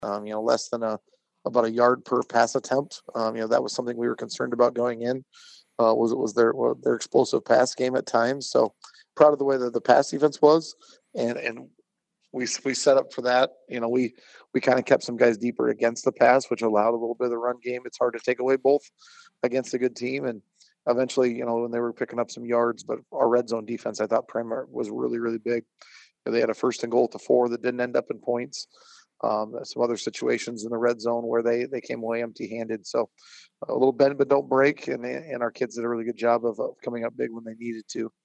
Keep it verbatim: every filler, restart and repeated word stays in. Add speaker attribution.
Speaker 1: Um, you know, less than a about a yard per pass attempt. Um, you know, that was something we were concerned about going in. Uh, was it was their their explosive pass game at times? So proud of the way that the pass defense was, and and we we set up for that. You know, we we kind of kept some guys deeper against the pass, which allowed a little bit of the run game. It's hard to take away both against a good team, and eventually, you know, when they were picking up some yards, but our red zone defense, I thought Primer was really really big. They had a first and goal at the four that didn't end up in points. Um, some other situations in the red zone where they they came away empty-handed. So a little bend but don't break, and and our kids did a really good job of, of coming up big when they needed to.